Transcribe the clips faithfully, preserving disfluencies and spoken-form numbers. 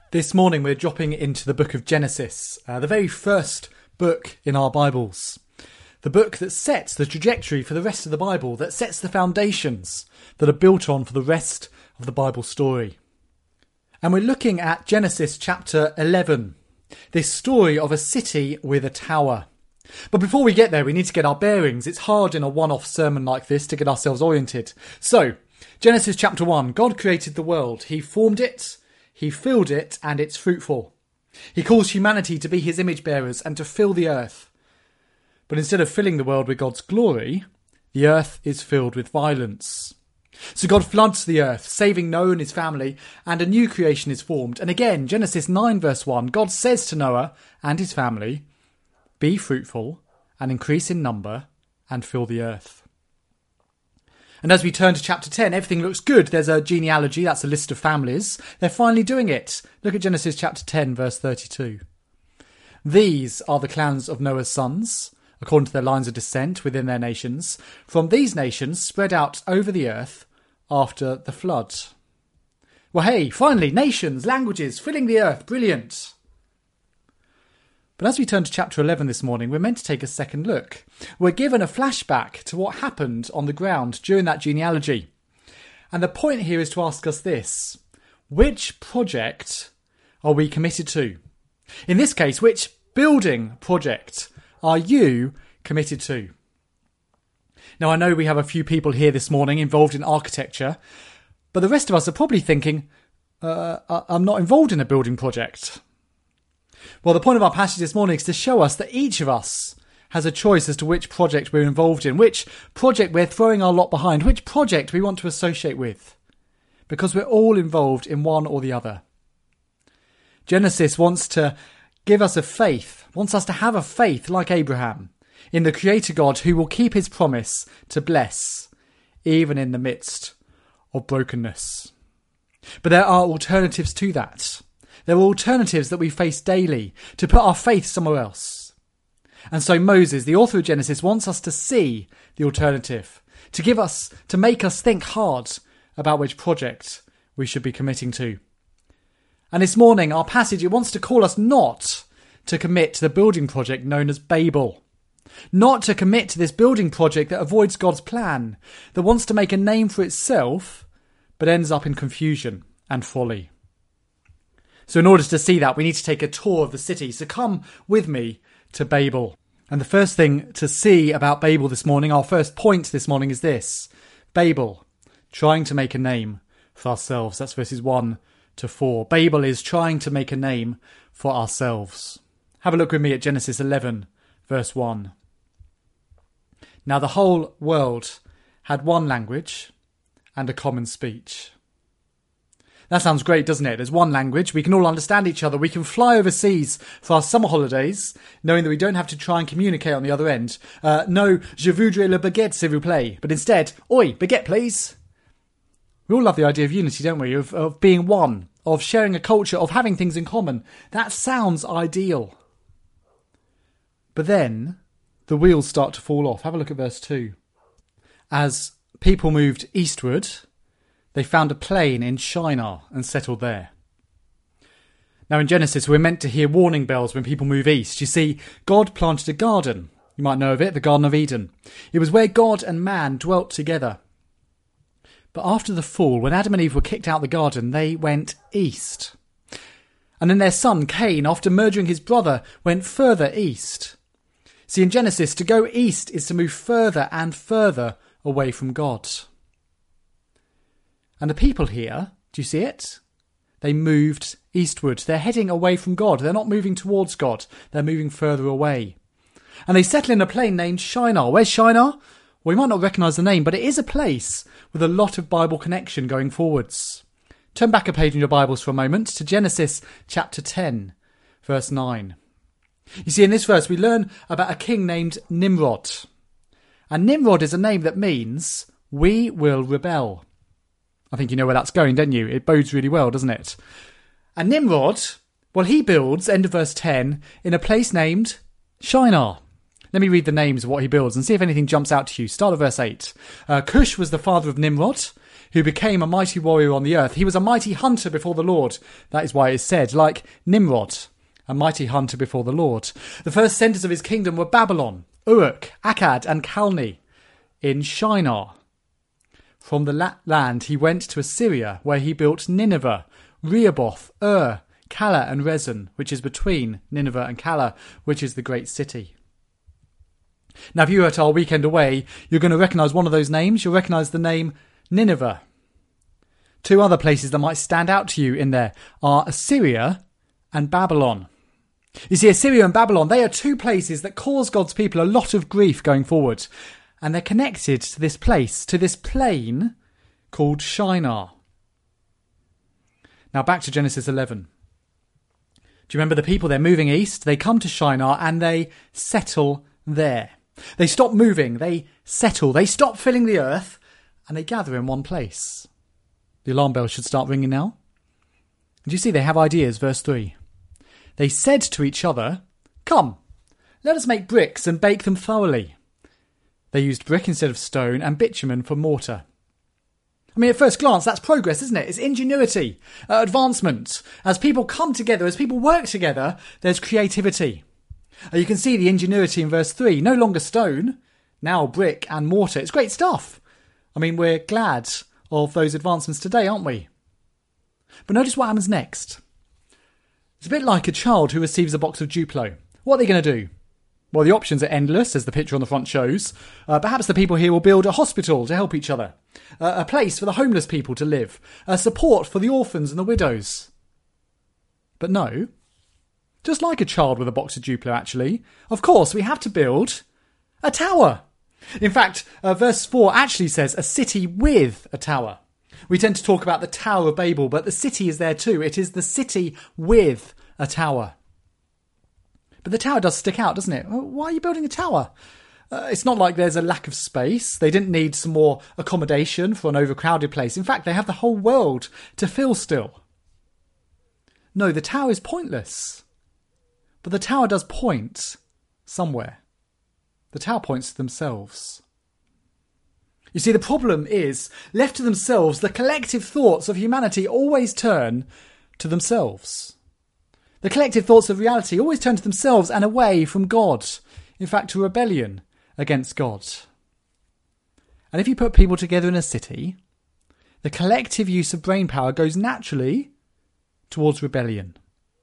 This morning we're dropping into the book of Genesis, uh, the very first book in our Bibles. The book that sets the trajectory for the rest of the Bible, that sets the foundations that are built on for the rest of the Bible story. And we're looking at Genesis chapter eleven, this story of a city with a tower. But before we get there, we need to get our bearings. It's hard in a one-off sermon like this to get ourselves oriented. So, Genesis chapter one, God created the world. He formed it, He filled it, and it's fruitful. He calls humanity to be his image bearers and to fill the earth. But instead of filling the world with God's glory, the earth is filled with violence. So God floods the earth, saving Noah and his family, and a new creation is formed. And again, Genesis nine verse one, God says to Noah and his family, "Be fruitful and increase in number and fill the earth." And as we turn to chapter ten, everything looks good. There's a genealogy, that's a list of families. They're finally doing it. Look at Genesis chapter ten, verse thirty-two. These are the clans of Noah's sons, according to their lines of descent within their nations, from these nations spread out over the earth after the flood. Well, hey, finally, nations, languages, filling the earth, brilliant. But as we turn to chapter eleven this morning, we're meant to take a second look. We're given a flashback to what happened on the ground during that genealogy. And the point here is to ask us this: which project are we committed to? In this case, which building project are you committed to? Now, I know we have a few people here this morning involved in architecture, but the rest of us are probably thinking, uh, I'm not involved in a building project. Well, the point of our passage this morning is to show us that each of us has a choice as to which project we're involved in, which project we're throwing our lot behind, which project we want to associate with, because we're all involved in one or the other. Genesis wants to give us a faith, wants us to have a faith like Abraham in the Creator God who will keep his promise to bless, even in the midst of brokenness. But there are alternatives to that. There are alternatives that we face daily to put our faith somewhere else. And so Moses, the author of Genesis, wants us to see the alternative, to give us, to make us think hard about which project we should be committing to. And this morning, our passage, it wants to call us not to commit to the building project known as Babel. Not to commit to this building project that avoids God's plan, that wants to make a name for itself, but ends up in confusion and folly. So in order to see that, we need to take a tour of the city. So come with me to Babel. And the first thing to see about Babel this morning, our first point this morning is this: Babel, trying to make a name for ourselves. That's verses one to four. Babel is trying to make a name for ourselves. Have a look with me at Genesis eleven, verse one. Now the whole world had one language and a common speech. That sounds great, doesn't it? There's one language, we can all understand each other, we can fly overseas for our summer holidays, knowing that we don't have to try and communicate on the other end. Uh, no, je voudrais le baguette, s'il vous plaît, but instead, oi, baguette please. We all love the idea of unity, don't we? Of, of being one, of sharing a culture, of having things in common. That sounds ideal. But then, the wheels start to fall off. Have a look at verse two. As people moved eastward, they found a plain in Shinar and settled there. Now in Genesis, we're meant to hear warning bells when people move east. You see, God planted a garden. You might know of it, the Garden of Eden. It was where God and man dwelt together. But after the fall, when Adam and Eve were kicked out of the garden, they went east. And then their son, Cain, after murdering his brother, went further east. See, in Genesis, to go east is to move further and further away from God. And the people here, do you see it? They moved eastward. They're heading away from God. They're not moving towards God. They're moving further away. And they settle in a plain named Shinar. Where's Shinar? Well, you might not recognise the name, but it is a place with a lot of Bible connection going forwards. Turn back a page in your Bibles for a moment to Genesis chapter ten, verse nine. You see, in this verse, we learn about a king named Nimrod. And Nimrod is a name that means, we will rebel. I think you know where that's going, don't you? It bodes really well, doesn't it? And Nimrod, well, he builds, end of verse ten, in a place named Shinar. Let me read the names of what he builds and see if anything jumps out to you. Start at verse eight. Uh, Cush was the father of Nimrod, who became a mighty warrior on the earth. He was a mighty hunter before the Lord. That is why it is said, like Nimrod, a mighty hunter before the Lord. The first centres of his kingdom were Babylon, Uruk, Akkad and Calneh in Shinar. From the land he went to Assyria, where he built Nineveh, Rehoboth, Ur, Calah and Rezin, which is between Nineveh and Calah, which is the great city. Now, if you were at our weekend away, you're going to recognise one of those names. You'll recognise the name Nineveh. Two other places that might stand out to you in there are Assyria and Babylon. You see, Assyria and Babylon, they are two places that cause God's people a lot of grief going forward. And they're connected to this place, to this plain called Shinar. Now back to Genesis eleven. Do you remember the people? They're moving east. They come to Shinar and they settle there. They stop moving. They settle. They stop filling the earth and they gather in one place. The alarm bell should start ringing now. Do you see they have ideas? Verse three. They said to each other, "Come, let us make bricks and bake them thoroughly." They used brick instead of stone and bitumen for mortar. I mean, at first glance, that's progress, isn't it? It's ingenuity, uh, advancement. As people come together, as people work together, there's creativity. Uh, you can see the ingenuity in verse three. No longer stone, now brick and mortar. It's great stuff. I mean, we're glad of those advancements today, aren't we? But notice what happens next. It's a bit like a child who receives a box of Duplo. What are they going to do? Well, the options are endless, as the picture on the front shows. Uh, perhaps the people here will build a hospital to help each other, uh, a place for the homeless people to live, uh, support for the orphans and the widows. But no, just like a child with a box of Duplo, actually, of course, we have to build a tower. In fact, uh, verse four actually says a city with a tower. We tend to talk about the Tower of Babel, but the city is there too. It is the city with a tower. But the tower does stick out, doesn't it? Why are you building a tower? Uh, it's not like there's a lack of space. They didn't need some more accommodation for an overcrowded place. In fact, they have the whole world to fill still. No, the tower is pointless. But the tower does point somewhere. The tower points to themselves. You see, the problem is, left to themselves, the collective thoughts of humanity always turn to themselves. The collective thoughts of reality always turn to themselves and away from God. In fact, to rebellion against God. And if you put people together in a city, the collective use of brain power goes naturally towards rebellion.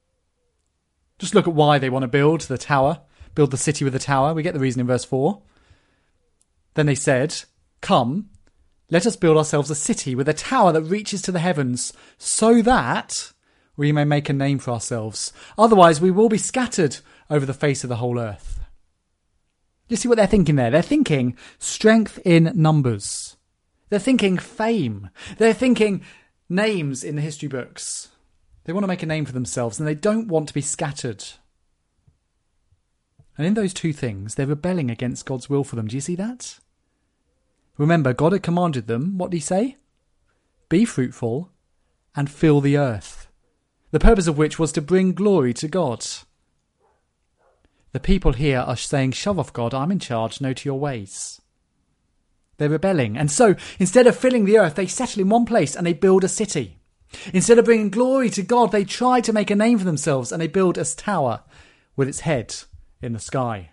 Just look at why they want to build the tower, build the city with a tower. We get the reason in verse four. Then they said, "Come, let us build ourselves a city with a tower that reaches to the heavens, so that we may make a name for ourselves. Otherwise, we will be scattered over the face of the whole earth." You see what they're thinking there? They're thinking strength in numbers. They're thinking fame. They're thinking names in the history books. They want to make a name for themselves and they don't want to be scattered. And in those two things, they're rebelling against God's will for them. Do you see that? Remember, God had commanded them, what did he say? Be fruitful and fill the earth. The purpose of which was to bring glory to God. The people here are saying, "Shove off, God, I'm in charge, no to your ways." They're rebelling. And so, instead of filling the earth, they settle in one place and they build a city. Instead of bringing glory to God, they try to make a name for themselves and they build a tower with its head in the sky.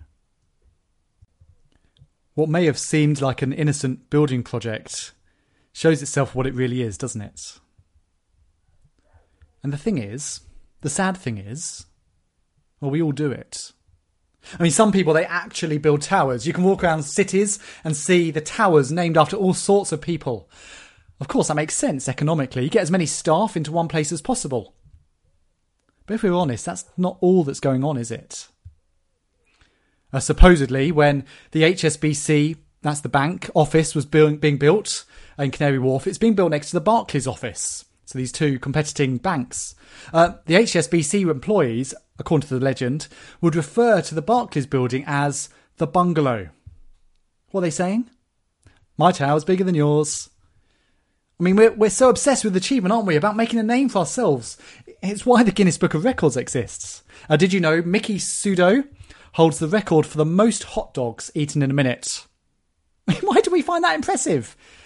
What may have seemed like an innocent building project shows itself what it really is, doesn't it? And the thing is, the sad thing is, well, we all do it. I mean, some people, they actually build towers. You can walk around cities and see the towers named after all sorts of people. Of course, that makes sense economically. You get as many staff into one place as possible. But if we're honest, that's not all that's going on, is it? Uh, supposedly, when the H S B C, that's the bank, office was build, being built in Canary Wharf, it's being built next to the Barclays office. So these two competing banks. Uh, the H S B C employees, according to the legend, would refer to the Barclays building as the bungalow. What are they saying? My tower's bigger than yours. I mean, we're, we're so obsessed with achievement, aren't we, about making a name for ourselves. It's why the Guinness Book of Records exists. Uh, did you know Mickey Sudo holds the record for the most hot dogs eaten in a minute? Why do we find that impressive?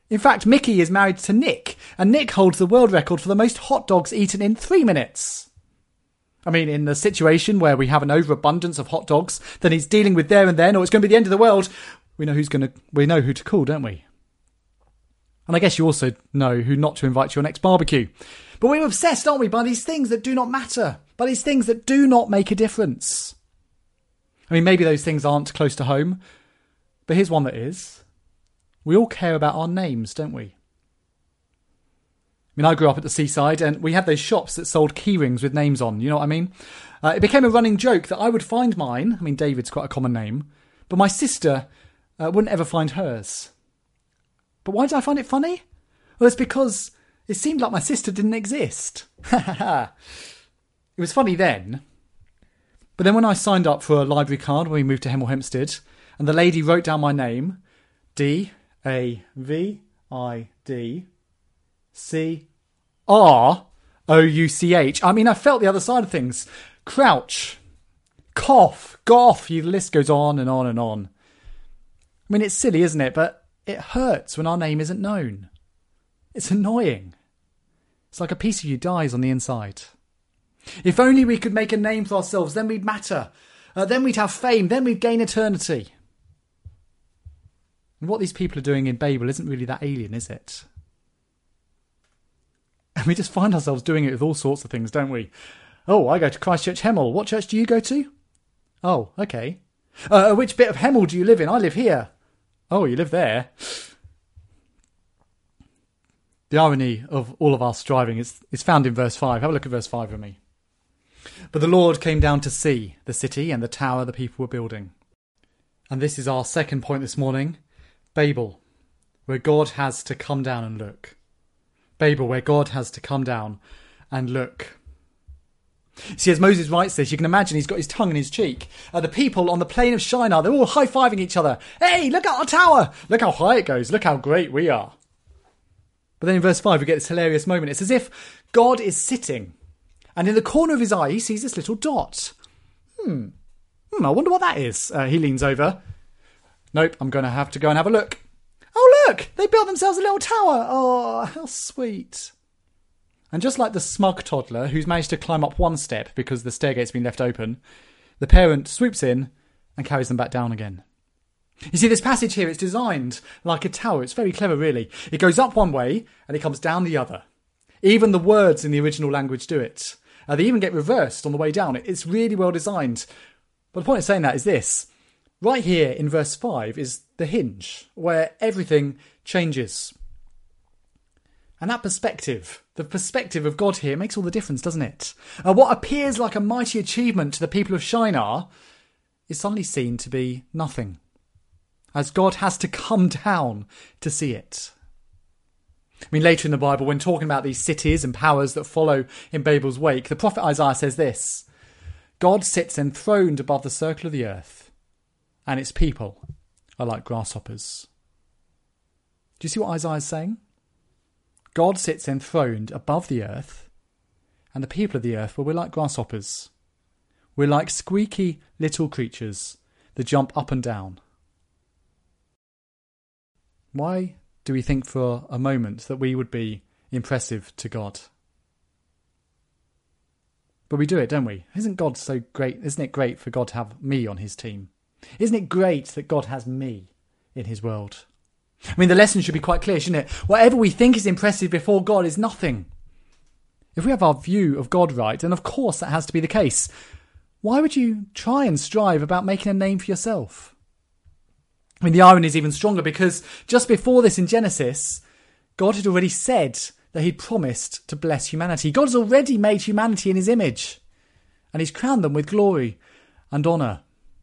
In fact, Mickey is married to Nick, and Nick holds the world record for the most hot dogs eaten in three minutes. I mean, in the situation where we have an overabundance of hot dogs that he's dealing with there and then, or it's going to be the end of the world, we know who's going to, we know who to call, don't we? And I guess you also know who not to invite to your next barbecue. But we're obsessed, aren't we, by these things that do not matter, by these things that do not make a difference. I mean, maybe those things aren't close to home, but here's one that is. We all care about our names, don't we? I mean, I grew up at the seaside and we had those shops that sold key rings with names on, you know what I mean? Uh, it became a running joke that I would find mine, I mean, David's quite a common name, but my sister uh, wouldn't ever find hers. But why did I find it funny? Well, it's because it seemed like my sister didn't exist. It was funny then. But then when I signed up for a library card when we moved to Hemel Hempstead, and the lady wrote down my name, D A V I D C R O U C H. I mean, I felt the other side of things. Crouch, cough, goff, the list goes on and on and on. I mean, it's silly, isn't it? But it hurts when our name isn't known. It's annoying. It's like a piece of you dies on the inside. If only we could make a name for ourselves, then we'd matter. Uh, then we'd have fame. Then we'd gain eternity. And what these people are doing in Babel isn't really that alien, is it? And we just find ourselves doing it with all sorts of things, don't we? Oh, I go to Christchurch Hemel. What church do you go to? Oh, okay. Uh, which bit of Hemel do you live in? I live here. Oh, you live there. The irony of all of our striving is, is found in verse five. Have a look at verse five with me. But the Lord came down to see the city and the tower the people were building. And this is our second point this morning. Babel, where God has to come down and look. Babel, where God has to come down and look. See, as Moses writes this, you can imagine he's got his tongue in his cheek. Uh, the people on the plain of Shinar, they're all high-fiving each other. Hey, look at our tower. Look how high it goes. Look how great we are. But then in verse five, we get this hilarious moment. It's as if God is sitting, and in the corner of his eye, he sees this little dot. Hmm. Hmm, I wonder what that is. Uh, he leans over. Nope, I'm going to have to go and have a look. Oh, look! They built themselves a little tower. Oh, how sweet. And just like the smug toddler who's managed to climb up one step because the stairgate's been left open, the parent swoops in and carries them back down again. You see, this passage here, it's designed like a tower. It's very clever, really. It goes up one way and it comes down the other. Even the words in the original language do it. Uh, they even get reversed on the way down. It's really well designed. But the point of saying that is this. Right here in verse five is the hinge where everything changes. And that perspective, the perspective of God here, makes all the difference, doesn't it? Uh, what appears like a mighty achievement to the people of Shinar is suddenly seen to be nothing, as God has to come down to see it. I mean, later in the Bible, when talking about these cities and powers that follow in Babel's wake, the prophet Isaiah says this: God sits enthroned above the circle of the earth, and its people are like grasshoppers. Do you see what Isaiah is saying? God sits enthroned above the earth, and the people of the earth, well, we're like grasshoppers. We're like squeaky little creatures that jump up and down. Why do we think for a moment that we would be impressive to God? But we do it, don't we? Isn't God so great? Isn't it great for God to have me on his team? Isn't it great that God has me in his world? I mean, the lesson should be quite clear, shouldn't it? Whatever we think is impressive before God is nothing. If we have our view of God right, then of course that has to be the case. Why would you try and strive about making a name for yourself? I mean, the irony is even stronger because just before this in Genesis, God had already said that he'd promised to bless humanity. God has already made humanity in his image, and he's crowned them with glory and honour.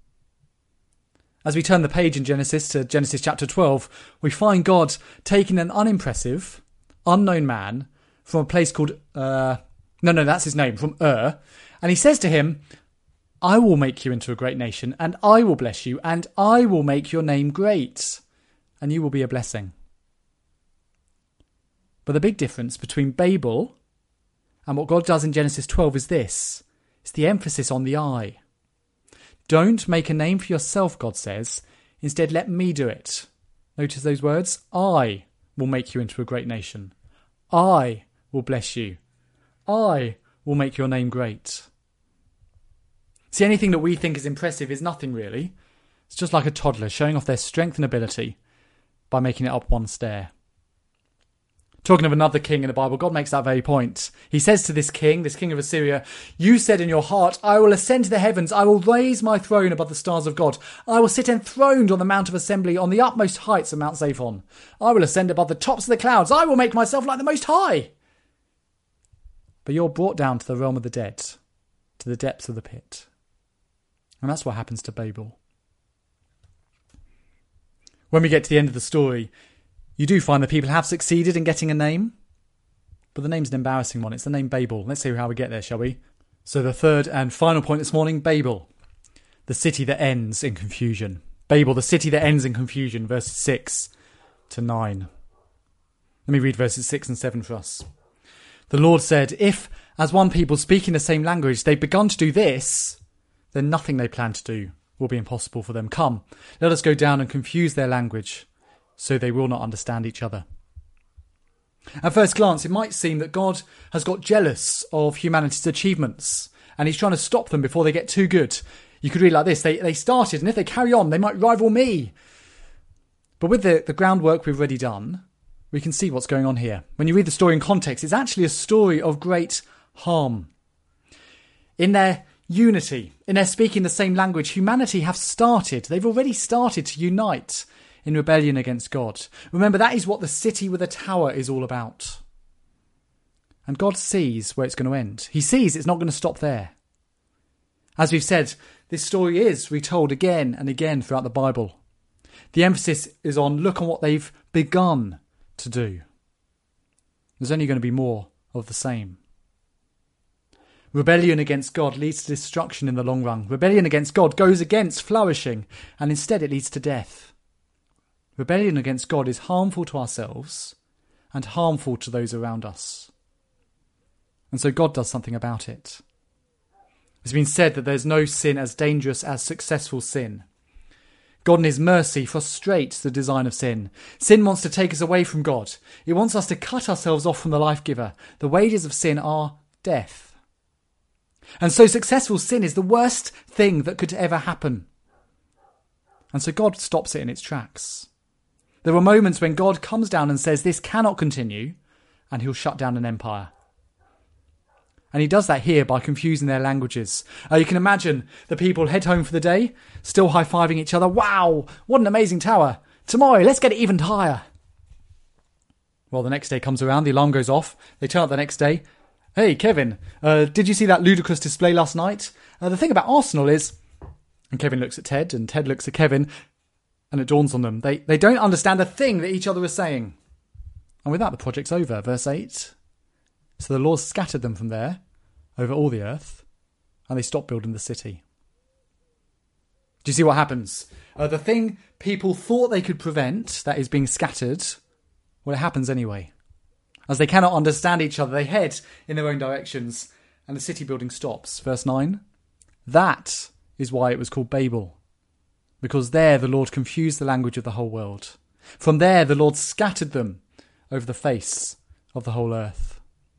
As we turn the page in Genesis to Genesis chapter twelve, we find God taking an unimpressive, unknown man from a place called, uh, no, no, that's his name, from Ur. And he says to him, I will make you into a great nation, and I will bless you, and I will make your name great, and you will be a blessing. But the big difference between Babel and what God does in Genesis twelve is this. It's the emphasis on the I. Don't make a name for yourself, God says. Instead, let me do it. Notice those words. I will make you into a great nation. I will bless you. I will make your name great. See, anything that we think is impressive is nothing really. It's just like a toddler showing off their strength and ability by making it up one stair. Talking of another king in the Bible, God makes that very point. He says to this king, this king of Assyria, "You said in your heart, I will ascend to the heavens. I will raise my throne above the stars of God. I will sit enthroned on the Mount of Assembly on the utmost heights of Mount Zaphon. I will ascend above the tops of the clouds. I will make myself like the Most High." But you're brought down to the realm of the dead, to the depths of the pit. And that's what happens to Babel. When we get to the end of the story, you do find that people have succeeded in getting a name, but the name's an embarrassing one. It's the name Babel. Let's see how we get there, shall we? So the third and final point this morning, Babel, the city that ends in confusion. Babel, the city that ends in confusion, verses six to nine. Let me read verses six and seven for us. The Lord said, "If, as one people speaking the same language, they've begun to do this, then nothing they plan to do will be impossible for them. Come, let us go down and confuse their language, so they will not understand each other." At first glance, it might seem that God has got jealous of humanity's achievements, and he's trying to stop them before they get too good. You could read it like this: they, they started, and if they carry on, they might rival me. But with the, the groundwork we've already done, we can see what's going on here. When you read the story in context, it's actually a story of great harm. In their unity, in their speaking the same language, humanity have started, they've already started to unite in rebellion against God. Remember, that is what the city with a tower is all about. And God sees where it's going to end. He sees it's not going to stop there. As we've said, this story is retold again and again throughout the Bible. The emphasis is on look on what they've begun to do. There's only going to be more of the same. Rebellion against God leads to destruction in the long run. Rebellion against God goes against flourishing, and instead it leads to death. Rebellion against God is harmful to ourselves and harmful to those around us. And so God does something about it. It's been said that there's no sin as dangerous as successful sin. God in his mercy frustrates the design of sin. Sin wants to take us away from God. It wants us to cut ourselves off from the life giver. The wages of sin are death. And so successful sin is the worst thing that could ever happen. And so God stops it in its tracks. There are moments when God comes down and says this cannot continue, and he'll shut down an empire. And he does that here by confusing their languages. Uh, you can imagine the people head home for the day, still high-fiving each other. Wow, what an amazing tower. Tomorrow, let's get it even higher. Well, the next day comes around, the alarm goes off. They turn up the next day. Hey, Kevin, uh, did you see that ludicrous display last night? Uh, the thing about Arsenal is... And Kevin looks at Ted, and Ted looks at Kevin, and it dawns on them. They, they don't understand a thing that each other is saying. And with that, the project's over. Verse eight... So the Lord scattered them from there, over all the earth, and they stopped building the city. Do you see what happens? Uh, the thing people thought they could prevent, that is being scattered, well, it happens anyway. As they cannot understand each other, they head in their own directions, and the city building stops. Verse nine, that is why it was called Babel, because there the Lord confused the language of the whole world. From there the Lord scattered them over the face of the whole earth.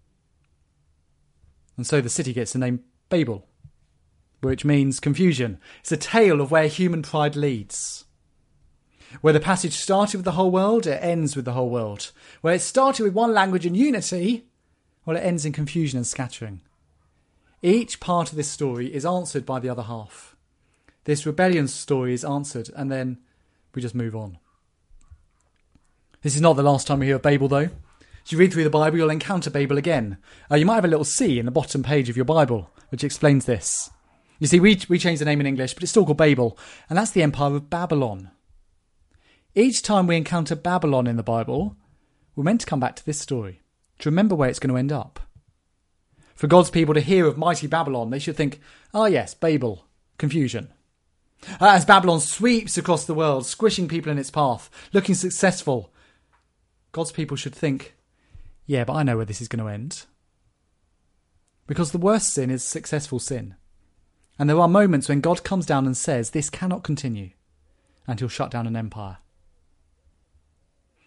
And so the city gets the name Babel, which means confusion. It's a tale of where human pride leads. Where the passage started with the whole world, it ends with the whole world. Where it started with one language and unity, well, it ends in confusion and scattering. Each part of this story is answered by the other half. This rebellion story is answered, and then we just move on. This is not the last time we hear of Babel, though. As you read through the Bible, you'll encounter Babel again. Uh, you might have a little C in the bottom page of your Bible, which explains this. You see, we, we changed the name in English, but it's still called Babel, and that's the empire of Babylon. Each time we encounter Babylon in the Bible, we're meant to come back to this story, to remember where it's going to end up. For God's people to hear of mighty Babylon, they should think, ah yes, Babel, confusion. Uh, as Babylon sweeps across the world, squishing people in its path, looking successful, God's people should think, yeah, but I know where this is going to end. Because the worst sin is successful sin. And there are moments when God comes down and says, this cannot continue, and he'll shut down an empire.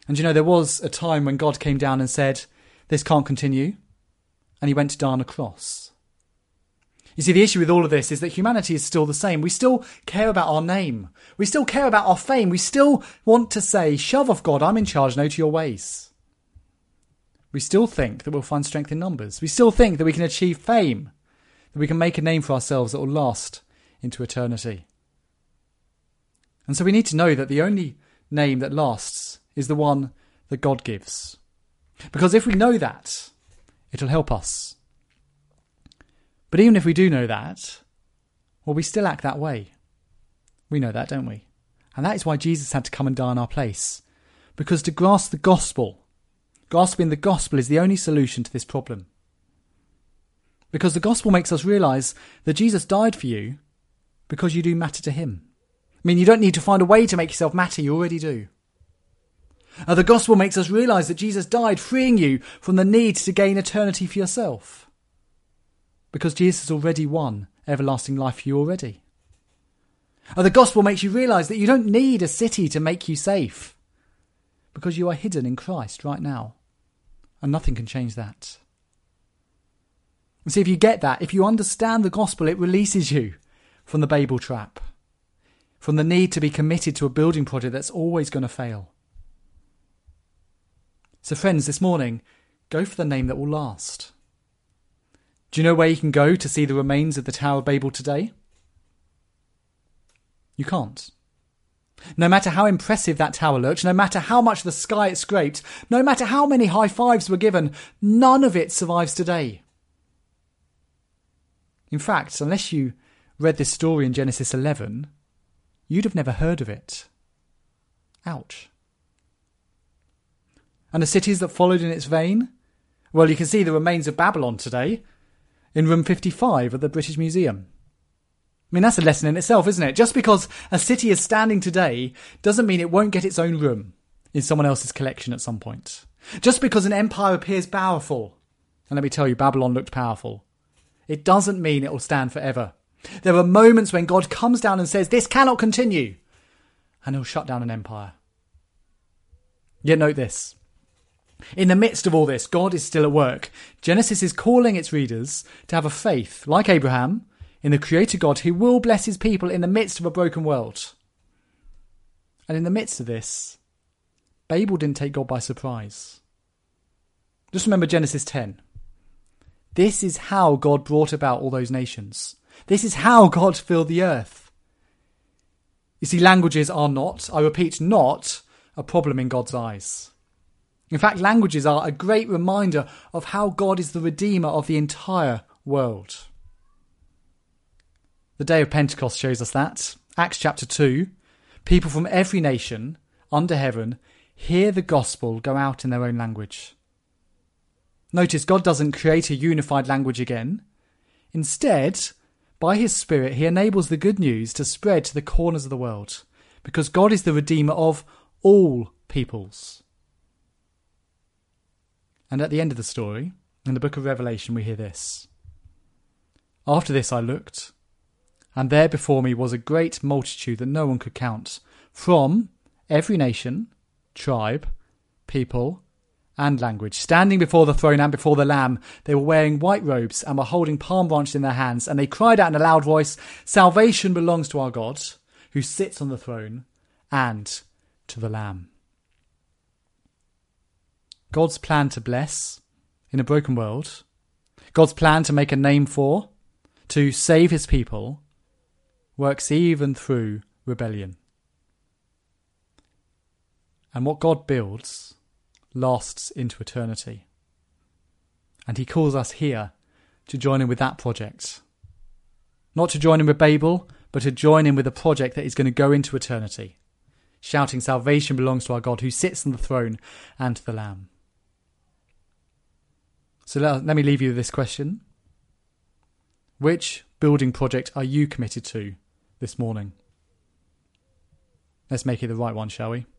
And you know, there was a time when God came down and said, this can't continue. And he went to die on a cross. You see, the issue with all of this is that humanity is still the same. We still care about our name. We still care about our fame. We still want to say, shove off, God, I'm in charge, no to your ways. We still think that we'll find strength in numbers. We still think that we can achieve fame, that we can make a name for ourselves that will last into eternity. And so we need to know that the only name that lasts is the one that God gives. Because if we know that, it'll help us. But even if we do know that, well, we still act that way. We know that, don't we? And that is why Jesus had to come and die in our place. Because to grasp the gospel, grasping the gospel is the only solution to this problem. Because the gospel makes us realise that Jesus died for you because you do matter to him. I mean, you don't need to find a way to make yourself matter, you already do. Uh, the gospel makes us realise that Jesus died freeing you from the need to gain eternity for yourself. Because Jesus has already won everlasting life for you already. Uh, the gospel makes you realise that you don't need a city to make you safe. Because you are hidden in Christ right now. And nothing can change that. And see, if you get that, if you understand the gospel, it releases you from the Babel trap. From the need to be committed to a building project that's always going to fail. So friends, this morning, go for the name that will last. Do you know where you can go to see the remains of the Tower of Babel today? You can't. No matter how impressive that tower looked, no matter how much the sky it scraped, no matter how many high fives were given, none of it survives today. In fact, unless you read this story in Genesis eleven, you'd have never heard of it. Ouch. And the cities that followed in its vein? Well, you can see the remains of Babylon today in room fifty-five at the British Museum. I mean, that's a lesson in itself, isn't it? Just because a city is standing today doesn't mean it won't get its own room in someone else's collection at some point. Just because an empire appears powerful, and let me tell you, Babylon looked powerful, it doesn't mean it will stand forever. There are moments when God comes down and says, this cannot continue, and he'll shut down an empire. Yet note this. In the midst of all this, God is still at work. Genesis is calling its readers to have a faith, like Abraham, in the Creator God who will bless his people in the midst of a broken world. And in the midst of this, Babel didn't take God by surprise. Just remember Genesis ten. This is how God brought about all those nations. This is how God filled the earth. You see, languages are not, I repeat, not a problem in God's eyes. In fact, languages are a great reminder of how God is the Redeemer of the entire world. The day of Pentecost shows us that. Acts chapter two, people from every nation under heaven hear the gospel go out in their own language. Notice God doesn't create a unified language again. Instead, by his Spirit, he enables the good news to spread to the corners of the world, because God is the Redeemer of all peoples. And at the end of the story, in the book of Revelation, we hear this. After this I looked, and there before me was a great multitude that no one could count, from every nation, tribe, people, and language, standing before the throne and before the Lamb. They were wearing white robes and were holding palm branches in their hands, and they cried out in a loud voice, salvation belongs to our God, who sits on the throne, and to the Lamb. God's plan to bless in a broken world, God's plan to make a name for, to save his people, works even through rebellion. And what God builds lasts into eternity. And he calls us here to join in with that project. Not to join in with Babel, but to join in with a project that is going to go into eternity, shouting salvation belongs to our God who sits on the throne and to the Lamb. So let, let me leave you with this question. Which building project are you committed to this morning? Let's make it the right one, shall we?